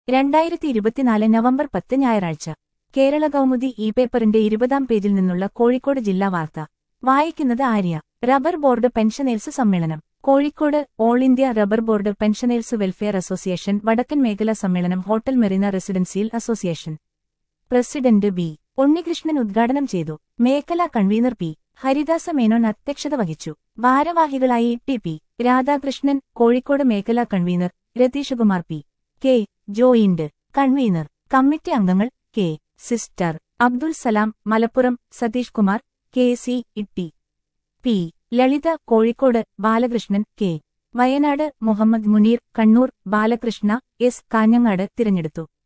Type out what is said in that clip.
2024 November 10 ഞായറാഴ്ച കേരള കൗമുദി പേപ്പറിന്റെ 20-ാം പേജിൽ നിന്നുള്ള കോഴിക്കോട് ജില്ലാ വാർത്ത വായിക്കുന്നത് ആര്യ. റബ്ബർ ബോർഡ് പെൻഷനേഴ്സ് സമ്മേളനം Kozhikode. All India rubber board pensioners welfare association വടക്കൻ മേഖലാ സമ്മേളനം ഹോട്ടൽ മെറിന റെസിഡൻസിയിൽ അസോസിയേഷൻ പ്രസിഡന്റ് ബി. ഉണ്ണികൃഷ്ണൻ ഉദ്ഘാടനം ചെയ്തു. മേഖലാ കൺവീനർ പി. ഹരിദാസ മേനോൻ അധ്യക്ഷത വഹിച്ചു. ഭാരവാഹികളായി ടി. രാധാകൃഷ്ണൻ, കോഴിക്കോട് മേഖലാ convener Ratheeshkumar P. K. Joint convener. Committee അംഗങ്ങൾ K. Sister Abdul Salam, Malappuram Satheesh Kumar, K. C. T. P. Lalitha, Kozhikode Balakrishnan, K. Wayanad Muhammad Muneer, Kannur Balakrishna, S. Kanhangad തിരഞ്ഞെടുത്തു.